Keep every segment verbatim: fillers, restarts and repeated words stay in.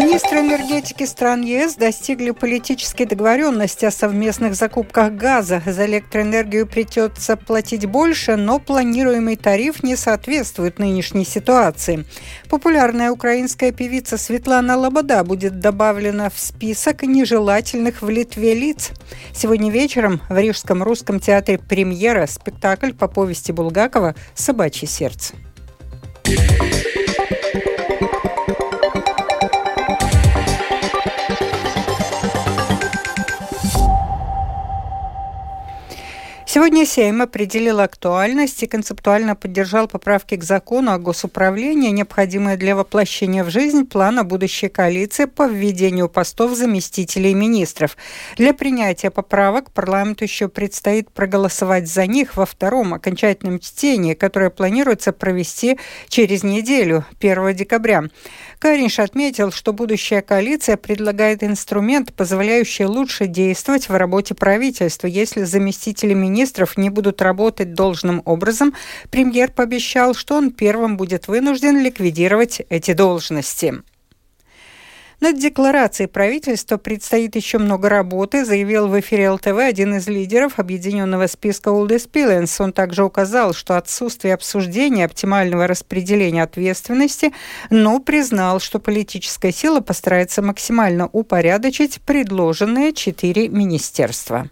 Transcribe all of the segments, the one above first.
Министры энергетики стран ЕС достигли политической договоренности о совместных закупках газа. За электроэнергию придется платить больше, но планируемый тариф не соответствует нынешней ситуации. Популярная украинская певица Светлана Лобода будет добавлена в список нежелательных в Литве лиц. Сегодня вечером в Рижском русском театре премьера спектакль по повести Булгакова «Собачье сердце». Сегодня Сейм определил актуальность и концептуально поддержал поправки к закону о госуправлении, необходимые для воплощения в жизнь плана будущей коалиции по введению постов заместителей министров. Для принятия поправок парламенту еще предстоит проголосовать за них во втором окончательном чтении, которое планируется провести через неделю, первого декабря. Каринш отметил, что будущая коалиция предлагает инструмент, позволяющий лучше действовать в работе правительства, если заместители министров Министров не будут работать должным образом. Премьер пообещал, что он первым будет вынужден ликвидировать эти должности. Над декларацией правительства предстоит еще много работы, заявил в эфире эл тэ вэ один из лидеров объединенного списка Улдис Пиленс. Он также указал, что отсутствие обсуждения оптимального распределения ответственности, но признал, что политическая сила постарается максимально упорядочить предложенные четыре министерства.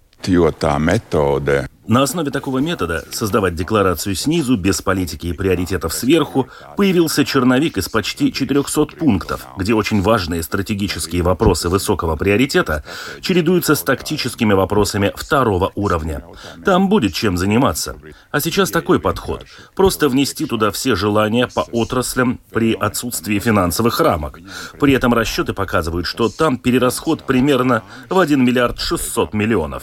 На основе такого метода создавать декларацию снизу, без политики и приоритетов сверху, появился черновик из почти четырехсот пунктов, где очень важные стратегические вопросы высокого приоритета чередуются с тактическими вопросами второго уровня. Там будет чем заниматься. А сейчас такой подход. Просто внести туда все желания по отраслям при отсутствии финансовых рамок. При этом расчеты показывают, что там перерасход примерно в один миллиард шестьсот миллионов.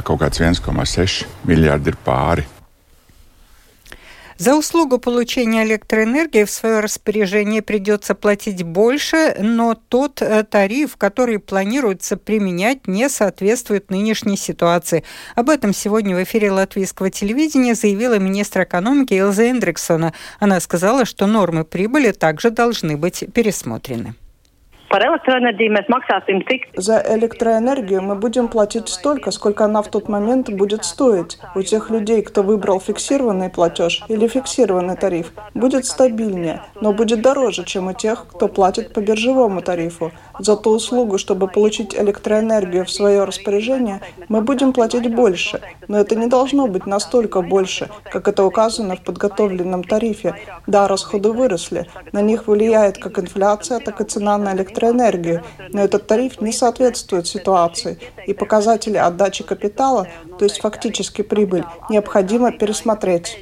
За услугу получения электроэнергии в свое распоряжение придется платить больше, но тот тариф, который планируется применять, не соответствует нынешней ситуации. Об этом сегодня в эфире латвийского телевидения заявила министр экономики Илза Эндриксона. Она сказала, что нормы прибыли также должны быть пересмотрены. За электроэнергию мы будем платить столько, сколько она в тот момент будет стоить. У тех людей, кто выбрал фиксированный платеж или фиксированный тариф, будет стабильнее, но будет дороже, чем у тех, кто платит по биржевому тарифу. За ту услугу, чтобы получить электроэнергию в свое распоряжение, мы будем платить больше, но это не должно быть настолько больше, как это указано в подготовленном тарифе. Да, расходы выросли, на них влияет как инфляция, так и цена на электроэнергию. энергию, но этот тариф не соответствует ситуации, и показатели отдачи капитала, то есть фактически прибыль, необходимо пересмотреть.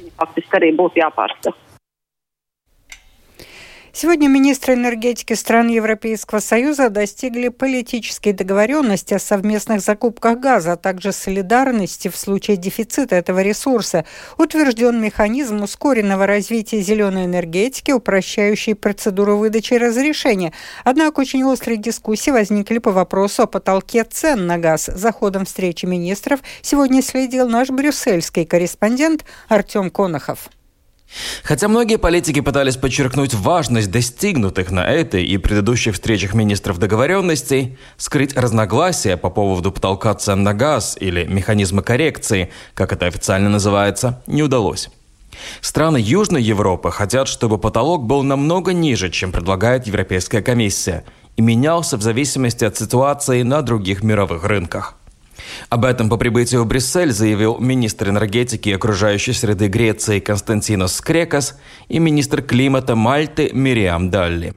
Сегодня министры энергетики стран Европейского Союза достигли политической договоренности о совместных закупках газа, а также солидарности в случае дефицита этого ресурса. Утвержден механизм ускоренного развития зеленой энергетики, упрощающий процедуру выдачи разрешения. Однако очень острые дискуссии возникли по вопросу о потолке цен на газ. За ходом встречи министров сегодня следил наш брюссельский корреспондент Артем Конохов. Хотя многие политики пытались подчеркнуть важность достигнутых на этой и предыдущих встречах министров договоренностей, скрыть разногласия по поводу потолка цен на газ или механизма коррекции, как это официально называется, не удалось. Страны Южной Европы хотят, чтобы потолок был намного ниже, чем предлагает Европейская комиссия, и менялся в зависимости от ситуации на других мировых рынках. Об этом по прибытию в Брюссель заявил министр энергетики и окружающей среды Греции Константинос Скрекас и министр климата Мальты Мириам Далли.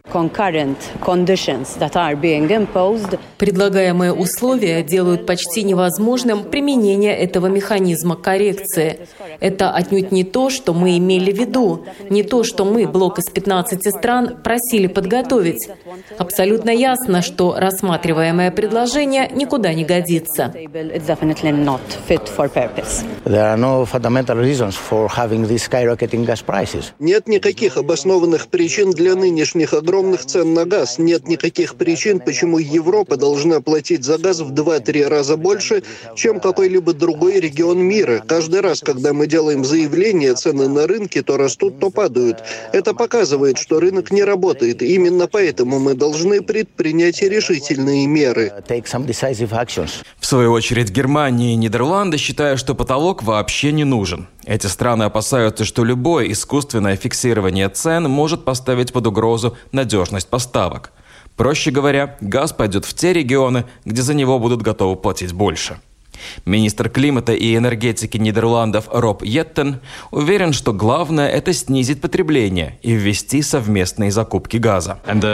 Предлагаемые условия делают почти невозможным применение этого механизма коррекции. Это отнюдь не то, что мы имели в виду, не то, что мы, блок из пятнадцати стран, просили подготовить. Абсолютно ясно, что рассматриваемое предложение никуда не годится. it's definitely not fit for purpose. There are no fundamental reasons for having these skyrocketing gas prices. Нет никаких обоснованных причин для нынешних огромных цен на газ. Нет никаких причин, почему Европа должна платить за газ в два-три раза больше, чем какой-либо другой регион мира. Каждый раз, когда мы делаем заявление, цены на рынке то растут, то падают. Это показывает, что рынок не работает. Именно поэтому мы должны предпринять решительные меры. В свою очередь, Германия и Нидерланды считают, что потолок вообще не нужен. Эти страны опасаются, что любое искусственное фиксирование цен может поставить под угрозу надежность поставок. Проще говоря, газ пойдет в те регионы, где за него будут готовы платить больше. Министр климата и энергетики Нидерландов Роб Йеттен уверен, что главное – это снизить потребление и ввести совместные закупки газа.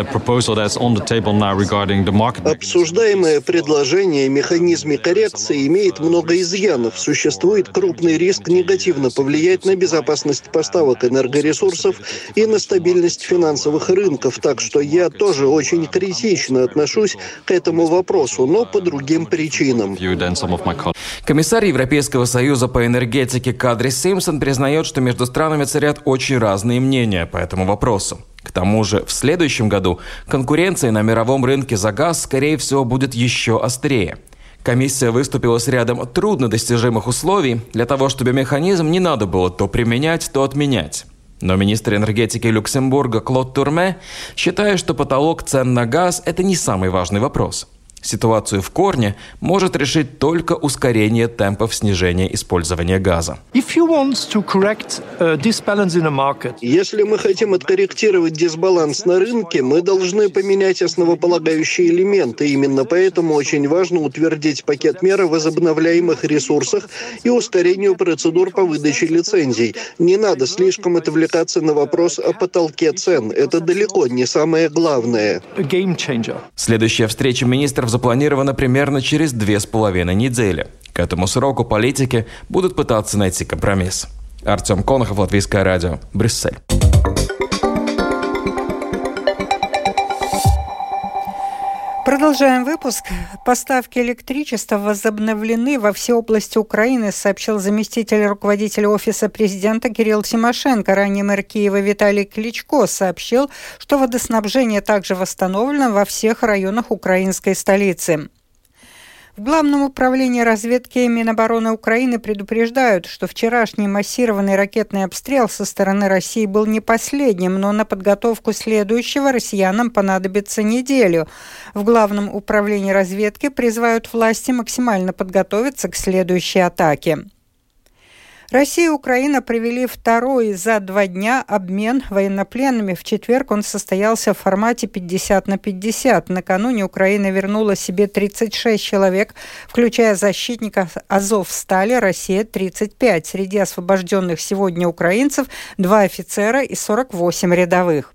Обсуждаемое предложение о механизме коррекции имеет много изъянов. Существует крупный риск негативно повлиять на безопасность поставок энергоресурсов и на стабильность финансовых рынков. Так что я тоже очень критично отношусь к этому вопросу, но по другим причинам. Комиссар Европейского союза по энергетике Кадри Симпсон признает, что между странами царят очень разные мнения по этому вопросу. К тому же в следующем году конкуренция на мировом рынке за газ, скорее всего, будет еще острее. Комиссия выступила с рядом труднодостижимых условий для того, чтобы механизм не надо было то применять, то отменять. Но министр энергетики Люксембурга Клод Турме считает, что потолок цен на газ – это не самый важный вопрос. Ситуацию в корне может решить только ускорение темпов снижения использования газа. Если мы хотим откорректировать дисбаланс на рынке, мы должны поменять основополагающие элементы. Именно поэтому очень важно утвердить пакет мер о возобновляемых ресурсах и ускорению процедур по выдаче лицензий. Не надо слишком отвлекаться на вопрос о потолке цен. Это далеко не самое главное. Следующая встреча министров запланирована примерно через две с половиной недели. К этому сроку политики будут пытаться найти компромисс. Артем Конохов, Латвийское радио, Брюссель. Продолжаем выпуск. Поставки электричества возобновлены во всей области Украины, сообщил заместитель руководителя Офиса президента Кирилл Тимошенко. Ранее мэр Киева Виталий Кличко сообщил, что водоснабжение также восстановлено во всех районах украинской столицы. В Главном управлении разведки Минобороны Украины предупреждают, что вчерашний массированный ракетный обстрел со стороны России был не последним, но на подготовку следующего россиянам понадобится неделю. В Главном управлении разведки призывают власти максимально подготовиться к следующей атаке. Россия и Украина провели второй за два дня обмен военнопленными. В четверг он состоялся в формате пятьдесят на пятьдесят. Накануне Украина вернула себе тридцать шесть человек, включая защитников Азовстали, Россия тридцать пять. Среди освобожденных сегодня украинцев два офицера и сорок восемь рядовых.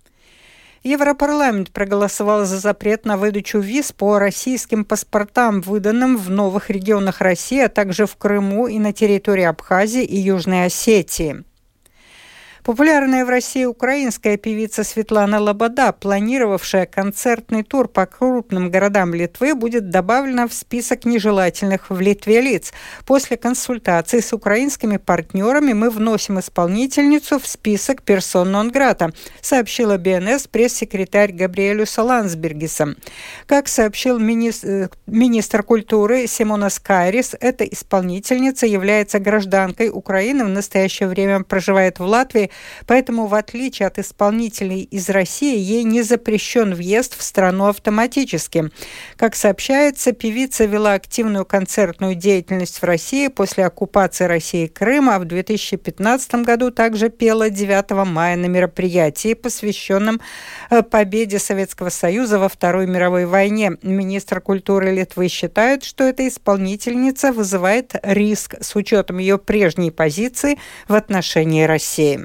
Европарламент проголосовал за запрет на выдачу виз по российским паспортам, выданным в новых регионах России, а также в Крыму и на территории Абхазии и Южной Осетии. Популярная в России украинская певица Светлана Лобода, планировавшая концертный тур по крупным городам Литвы, будет добавлена в список нежелательных в Литве лиц. После консультации с украинскими партнерами мы вносим исполнительницу в список персон нон грата, сообщила бэ эн эс пресс-секретарь Габриэлюс Ландсбергисом. Как сообщил министр, министр культуры Симонас Кайрис, эта исполнительница является гражданкой Украины, в настоящее время проживает в Латвии, поэтому, в отличие от исполнителей из России, ей не запрещен въезд в страну автоматически. Как сообщается, певица вела активную концертную деятельность в России после оккупации России Крыма, а в две тысячи пятнадцатом году также пела девятого мая на мероприятии, посвященном победе Советского Союза во Второй мировой войне. Министр культуры Литвы считает, что эта исполнительница вызывает риск с учетом ее прежней позиции в отношении России.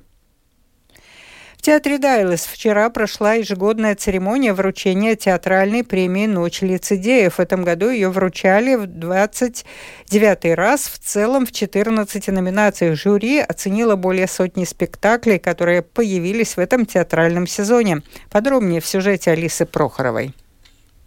В театре Дайлес вчера прошла ежегодная церемония вручения театральной премии «Ночь лицедеев». В этом году ее вручали в двадцать девятый раз. В целом в четырнадцати номинациях жюри оценило более сотни спектаклей, которые появились в этом театральном сезоне. Подробнее в сюжете Алисы Прохоровой.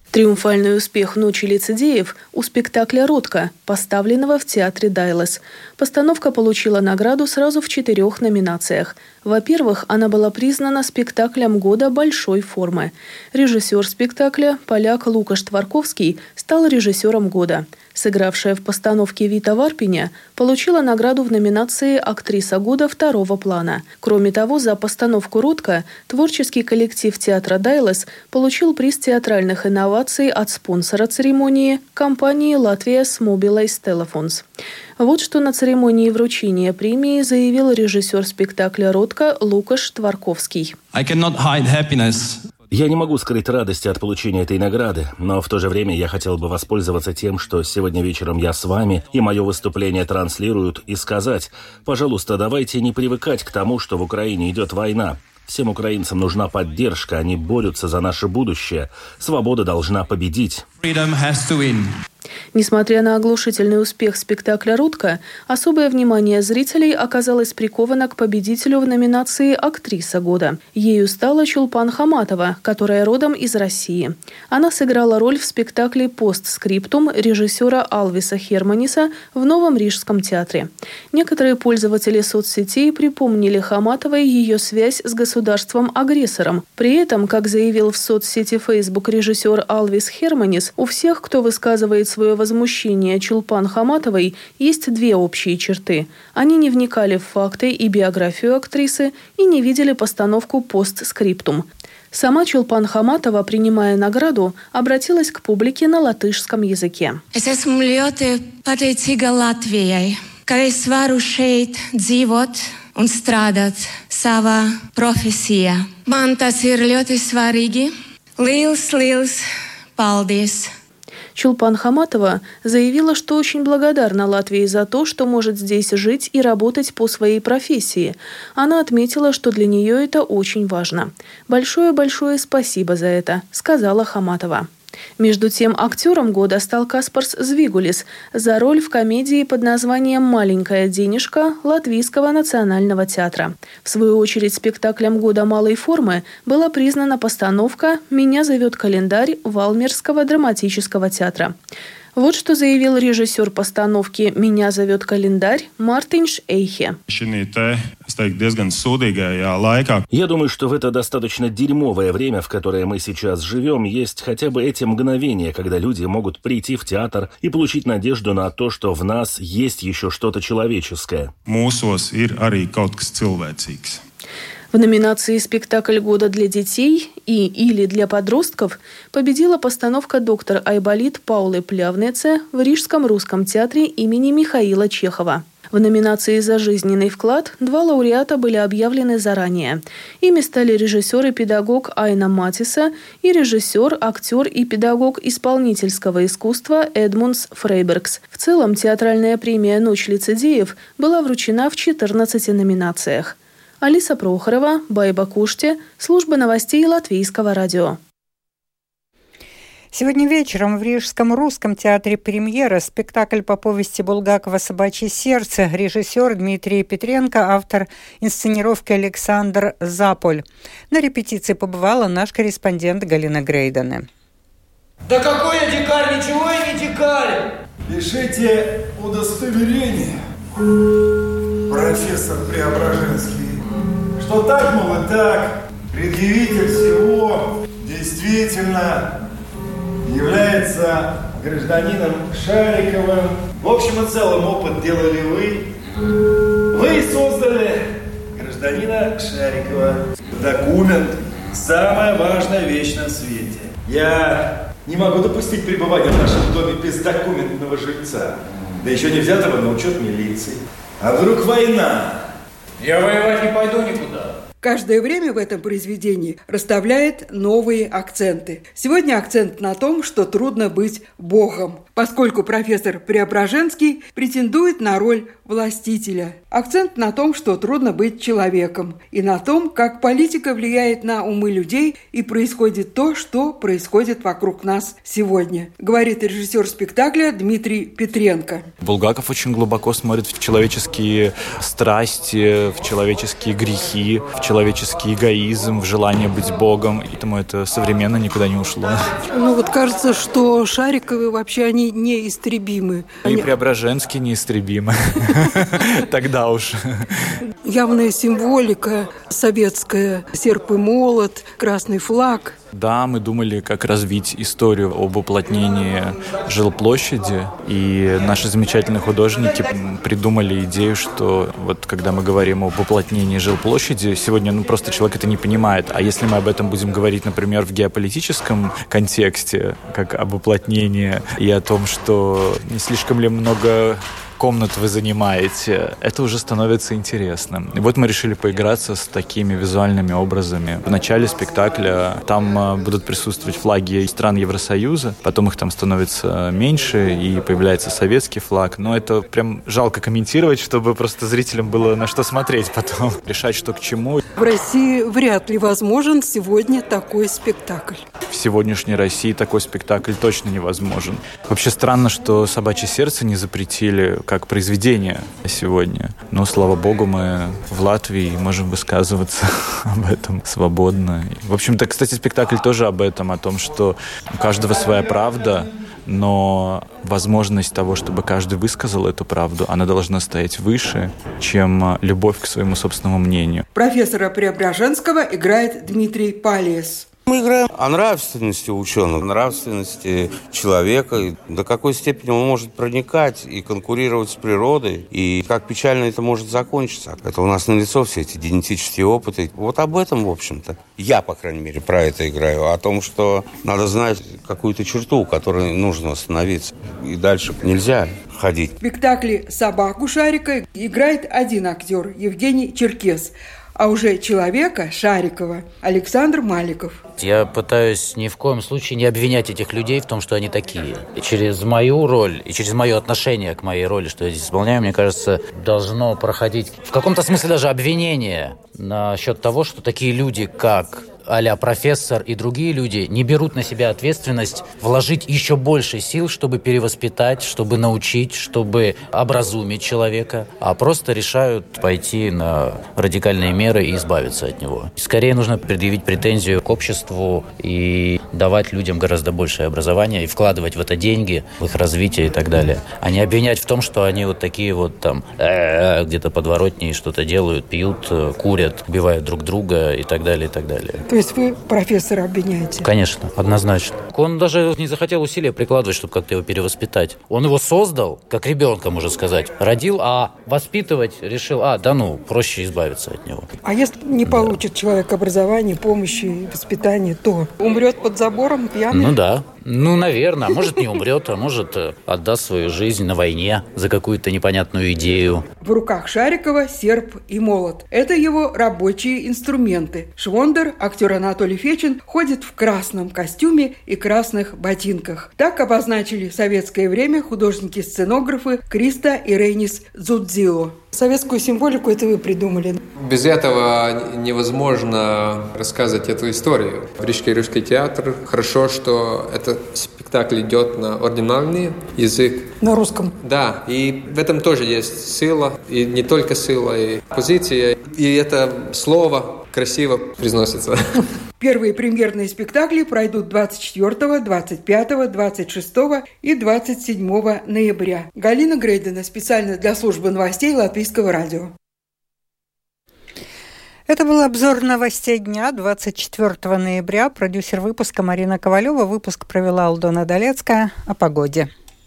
Триумфальный успех «Ночи лицедеев» у спектакля «Ротко», поставленного в театре «Дайлас». Постановка получила награду сразу в четырех номинациях. Во-первых, она была признана спектаклем года большой формы. Режиссер спектакля, поляк Лукаш Тварковский, стал режиссером года. Сыгравшая в постановке Вита Варпиня получила награду в номинации «Актриса года второго плана». Кроме того, за постановку «Ротко» творческий коллектив театра «Дайлас» получил приз театральных инноваций от спонсора церемонии – компании «Латвияс Мобилайс Телефонс». Вот что на церемонии вручения премии заявил режиссер спектакля «Ротко» Лукаш Тварковский. I cannot hide happiness. Я не могу скрыть радости от получения этой награды, но в то же время я хотел бы воспользоваться тем, что сегодня вечером я с вами, и мое выступление транслируют, и сказать: пожалуйста, давайте не привыкать к тому, что в Украине идет война. Всем украинцам нужна поддержка, они борются за наше будущее. Свобода должна победить. Freedom has to win. Несмотря на оглушительный успех спектакля «Ротко», особое внимание зрителей оказалось приковано к победителю в номинации «Актриса года». Ею стала Чулпан Хаматова, которая родом из России. Она сыграла роль в спектакле «Постскриптум» режиссера Алвиса Херманиса в Новом Рижском театре. Некоторые пользователи соцсетей припомнили Хаматовой ее связь с государством-агрессором. При этом, как заявил в соцсети Facebook режиссер Алвис Херманис, у всех, кто высказывает свое возмущение Чулпан Хаматовой, есть две общие черты. Они не вникали в факты и биографию актрисы и не видели постановку «Постскриптум». Сама Чулпан Хаматова, принимая награду, обратилась к публике на латышском языке. Es esmu ļoti pateicīga Latvijai, ka es varu šeit dzīvot un strādāt savā profesijā. Man tas ir ļoti svarīgi. Liels, liels paldies! Чулпан Хаматова заявила, что очень благодарна Латвии за то, что может здесь жить и работать по своей профессии. Она отметила, что для нее это очень важно. «Большое-большое спасибо за это», — сказала Хаматова. Между тем, актером года стал Каспарс Звигулис за роль в комедии под названием «Маленькая денежка» Латвийского национального театра. В свою очередь, спектаклем года малой формы была признана постановка «Меня зовет календарь» Валмерского драматического театра. Вот что заявил режиссер постановки «Меня зовет календарь» Мартинш Эйхе. Я думаю, что в это достаточно дерьмовое время, в которое мы сейчас живем, есть хотя бы эти мгновения, когда люди могут прийти в театр и получить надежду на то, что в нас есть еще что-то человеческое. В номинации «Спектакль года для детей» и «Или для подростков» победила постановка «Доктор Айболит» Паулы Плявнеце в Рижском русском театре имени Михаила Чехова. В номинации «За жизненный вклад» два лауреата были объявлены заранее. Ими стали режиссер и педагог Айна Матиса и режиссер, актер и педагог исполнительского искусства Эдмундс Фрейбергс. В целом театральная премия «Ночь лицедеев» была вручена в четырнадцати номинациях. Алиса Прохорова, Байба Куште, служба новостей Латвийского радио. Сегодня вечером в Рижском русском театре премьера спектакль по повести Булгакова «Собачье сердце», режиссер Дмитрий Петренко, автор инсценировки Александр Заполь. На репетиции побывала наш корреспондент Галина Грейдене. Да какой я дикарь, ничего я не дикарь! Пишите удостоверение, профессор Преображенский, что так, мол, и так, предъявитель всего действительно является гражданином Шариковым. В общем и целом опыт делали вы. Вы создали гражданина Шарикова. Документ – самая важная вещь на свете. Я не могу допустить пребывания в нашем доме без документного жильца. Да еще не взятого на учет милиции. А вдруг война? Я воевать не пойду никуда. Каждое время в этом произведении расставляет новые акценты. Сегодня акцент на том, что трудно быть богом, поскольку профессор Преображенский претендует на роль властителя. Акцент на том, что трудно быть человеком, и на том, как политика влияет на умы людей и происходит то, что происходит вокруг нас сегодня, говорит режиссер спектакля Дмитрий Петренко. Булгаков очень глубоко смотрит в человеческие страсти, в человеческие грехи, в человеческий эгоизм, в желание быть Богом. Поэтому это современно никуда не ушло. Ну вот кажется, что Шариковы вообще они неистребимы. И они... Преображенский неистребимы. Тогда уж. Явная символика советская. Серп и молот, красный флаг. Да, мы думали, как развить историю об уплотнении жилплощади, и наши замечательные художники придумали идею, что вот когда мы говорим об уплотнении жилплощади, сегодня ну, просто человек это не понимает, а если мы об этом будем говорить, например, в геополитическом контексте, как об уплотнении и о том, что не слишком ли много комнат вы занимаете, это уже становится интересным. И вот мы решили поиграться с такими визуальными образами. В начале спектакля там будут присутствовать флаги стран Евросоюза, потом их там становится меньше, и появляется советский флаг. Но это прям жалко комментировать, чтобы просто зрителям было на что смотреть потом, решать, что к чему. В России вряд ли возможен сегодня такой спектакль. В сегодняшней России такой спектакль точно невозможен. Вообще странно, что «Собачье сердце» не запретили как произведение сегодня. Но, слава богу, мы в Латвии можем высказываться об этом свободно. В общем-то, кстати, спектакль тоже об этом, о том, что у каждого своя правда, но возможность того, чтобы каждый высказал эту правду, она должна стоять выше, чем любовь к своему собственному мнению. Профессора Преображенского играет Дмитрий Палиес. Мы играем о нравственности ученых, нравственности человека, до какой степени он может проникать и конкурировать с природой, и как печально это может закончиться. Это у нас налицо все эти генетические опыты. Вот об этом, в общем-то, я, по крайней мере, про это играю. О том, что надо знать какую-то черту, у которой нужно остановиться. И дальше нельзя ходить. В спектакле «Собаку Шарика» играет один актер – Евгений Черкес. А уже человека, Шарикова, Александр Маликов. Я пытаюсь ни в коем случае не обвинять этих людей в том, что они такие. И через мою роль, и через мое отношение к моей роли, что я здесь исполняю, мне кажется, должно проходить в каком-то смысле даже обвинение насчет того, что такие люди, как а-ля профессор и другие люди, не берут на себя ответственность вложить еще больше сил, чтобы перевоспитать, чтобы научить, чтобы образумить человека, а просто решают пойти на радикальные меры и избавиться от него. Скорее нужно предъявить претензию к обществу и давать людям гораздо большее образование и вкладывать в это деньги, в их развитие и так далее, а не обвинять в том, что они вот такие вот там где-то подворотни что-то делают, пьют, курят, убивают друг друга и так далее, и так далее. То есть вы профессора обвиняете? Конечно, однозначно. Он даже не захотел усилия прикладывать, чтобы как-то его перевоспитать. Он его создал, как ребенка, можно сказать. Родил, а воспитывать решил, а, да ну, проще избавиться от него. А если не получит да. человек образование, помощи, воспитание, то умрет под забором пьяный? Ну да. Ну, наверное. А может, не умрет, а может, отдаст свою жизнь на войне за какую-то непонятную идею. В руках Шарикова серп и молот. Это его рабочие инструменты. Швондер, актер Анатолий Фечин, ходит в красном костюме и красных ботинках. Так обозначили в советское время художники-сценографы Криста и Рейнис Дзудзило. Советскую символику это вы придумали. Без этого невозможно рассказывать эту историю. В Рижский русский театр хорошо, что этот спектакль идет на оригинальный язык. На русском. Да, и в этом тоже есть сила, и не только сила, и позиция, и это слово красиво произносится. Первые премьерные спектакли пройдут двадцать четвёртого, двадцать пятого, двадцать шестого и двадцать седьмого ноября. Галина Грейдена, специально для службы новостей Латвийского радио. Это был обзор новостей дня двадцать четвёртого ноября. Продюсер выпуска Марина Ковалева. Выпуск провела Алдона Долецкая. О погоде.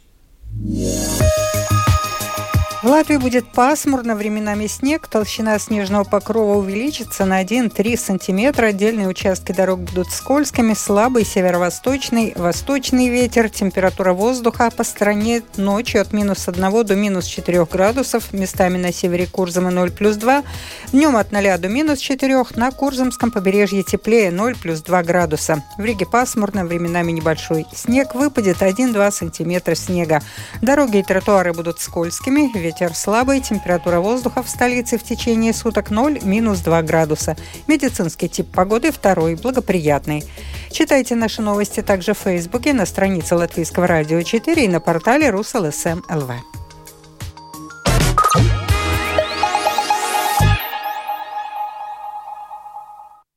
В Латвии будет пасмурно, временами снег. Толщина снежного покрова увеличится на один-три сантиметра. Отдельные участки дорог будут скользкими. Слабый северо-восточный, восточный ветер. Температура воздуха по стране ночью от минус одного до минус четырех градусов. Местами на севере Курзама ноль плюс два. Днем от ноля до минус четырех. На Курзамском побережье теплее ноль плюс два градуса. В Риге пасмурно, временами небольшой снег. Выпадет один-два сантиметра снега. Дороги и тротуары будут скользкими. Ветер слабый, температура воздуха в столице в течение суток ноль - минус два градуса. Медицинский тип погоды второй, благоприятный. Читайте наши новости также в Фейсбуке, на странице Латвийского радио четыре и на портале Рус эл эс эм точка эл ви.